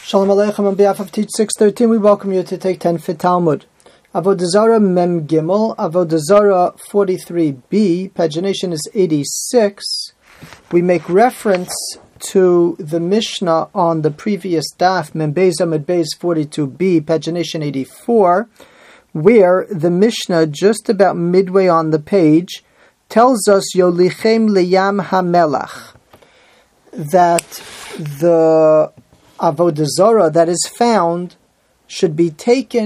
Shalom Aleichem. On behalf of Teach 613, we welcome you to take 10 for Talmud. Avodah Zarah Mem Gimel, Avodah Zarah 43b, pagination is 86. We make reference to the Mishnah on the previous daf, Mem Beis Amud Beis 42b, pagination 84, where the Mishnah, just about midway on the page, tells us Yolichem Liyam HaMelach, that the Avodah Zarah that is found should be placed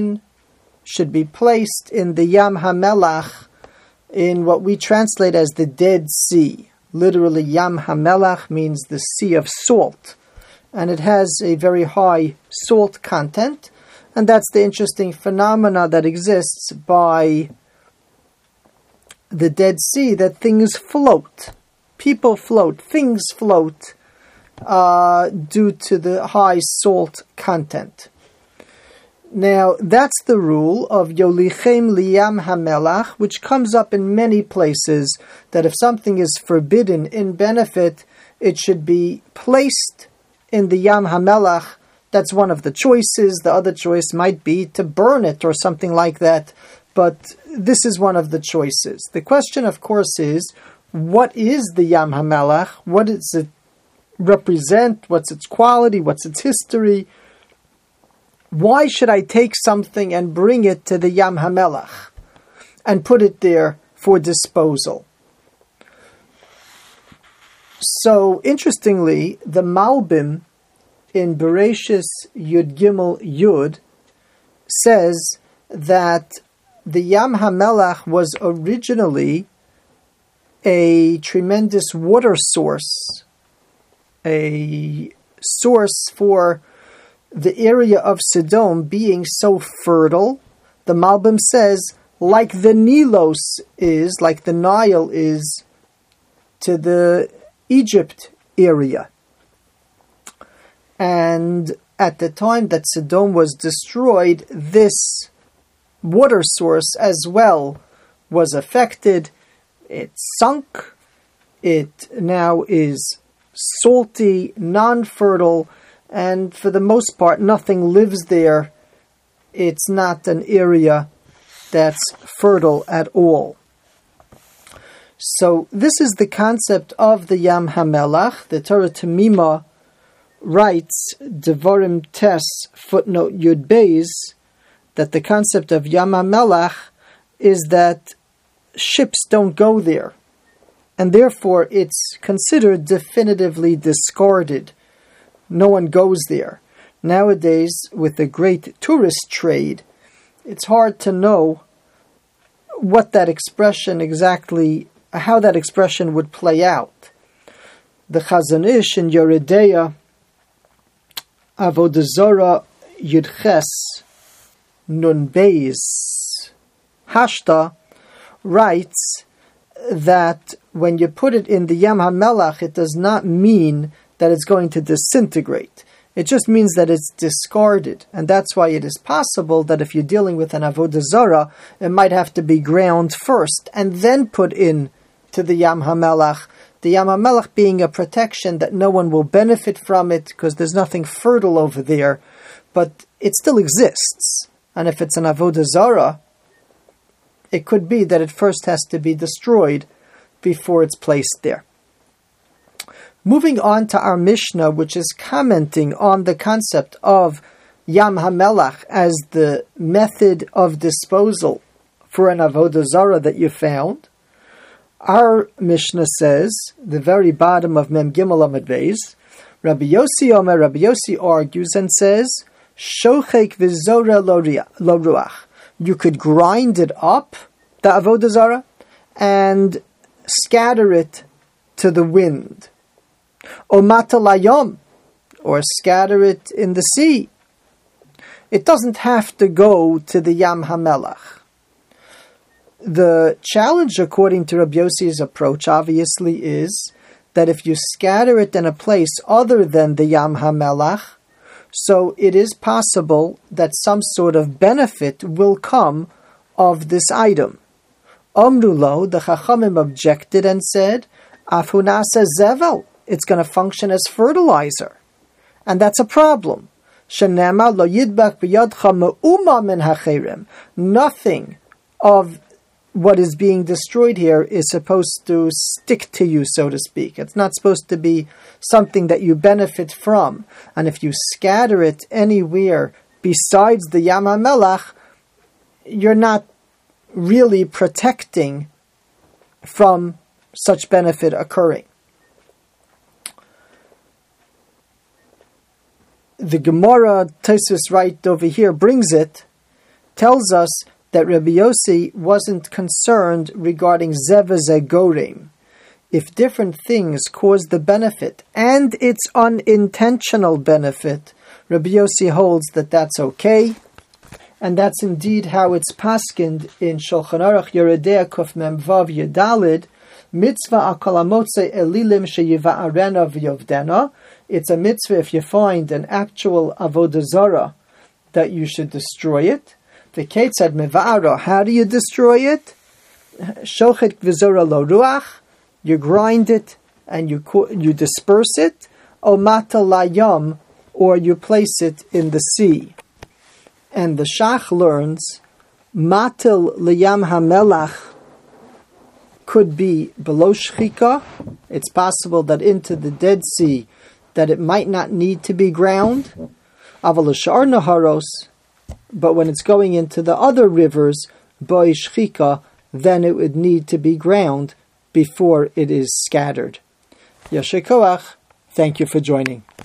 in the Yam HaMelach, in what we translate as the Dead Sea. Literally, Yam HaMelach means the sea of salt, and it has a very high salt content, and that's the interesting phenomena that exists by the Dead Sea, that things float, people float, things float, due to the high salt content. Now, that's the rule of Yolichem Liyam HaMelach, which comes up in many places, that if something is forbidden in benefit, it should be placed in the Yam HaMelach. That's one of the choices. The other choice might be to burn it or something like that, but this is one of the choices. The question, of course, is, what is the Yam HaMelach? What does it represent? What's its quality? What's its history? Why should I take something and bring it to the Yam HaMelach and put it there for disposal? So, interestingly, the Malbim in Bereshis Yud Gimel Yud says that the Yam HaMelach was originally a tremendous water source, a source for the area of Sodom being so fertile. The Malbim says, like the Nilos is, like the Nile is to the Egypt area. And at the time that Sodom was destroyed, this water source as well was affected. It sunk. It now is salty, non-fertile, and for the most part, nothing lives there. It's not an area that's fertile at all. So this is the concept of the Yam HaMelach. The Torah Temimah writes, Devarim Tes, footnote Yud Beis, that the concept of Yam HaMelach is that ships don't go there, and therefore it's considered definitively discarded. No one goes there. Nowadays, with the great tourist trade, it's hard to know what that expression exactly, how that expression would play out. The Chazon Ish in Yoredeya, Avodah Zarah Yud Ches Nun Beis Hashta, writes that when you put it in the Yam HaMelach, it does not mean that it's going to disintegrate. It just means that it's discarded. And that's why it is possible that if you're dealing with an Avodah Zarah, it might have to be ground first and then put in to the Yam HaMelach. The Yam HaMelach being a protection that no one will benefit from it because there's nothing fertile over there, but it still exists. And if it's an Avodah Zarah, it could be that it first has to be destroyed before it's placed there. Moving on to our Mishnah, which is commenting on the concept of Yam HaMelach as the method of disposal for an Avodah Zarah that you found. Our Mishnah says, the very bottom of Mem Gimel Amud Beis, Rabbi Yossi Omer, Rabbi Yossi argues and says, Shochek v'zora lo ruach. You could grind it up, the Avodah Zarah, and scatter it to the wind. O matalayom, or scatter it in the sea. It doesn't have to go to the Yam HaMelach. The challenge, according to Rabbi Yossi's approach, obviously is that if you scatter it in a place other than the Yam HaMelach, so it is possible that some sort of benefit will come of this item. Amrulo, the Chachamim objected and said, Afunasa zevel, it's going to function as fertilizer. And that's a problem. Shenema lo yidbach b'yadcha me'uma min hacherem. Nothing of what is being destroyed here is supposed to stick to you, so to speak. It's not supposed to be something that you benefit from. And if you scatter it anywhere besides the Yam HaMelach, you're not really protecting from such benefit occurring. The Gemara, Tosfos right over here, tells us that Rabbi Yossi wasn't concerned regarding Zeva Zegorim. If different things cause the benefit, and it's unintentional benefit, Rabbi Yossi holds that that's okay, and that's indeed how it's paskined in Shulchan Aruch Yeridea Kuf Mem Vav Yedalid, Mitzvah akalamotze elilim sheyiva'arena v'yovdena. It's a mitzvah if you find an actual avodah zarah that you should destroy it. The Kate said meva'ara. How do you destroy it? Shochet v'zora lo ruach. You grind it and you disperse it. O mata layam, or you place it in the sea. And the Shach learns matil liyam hamelach could be below shchika. It's possible that into the Dead Sea that it might not need to be ground. Aval l'shar naharos, but when it's going into the other rivers, by shchika, then it would need to be ground before it is scattered. Yasher koach. Thank you for joining.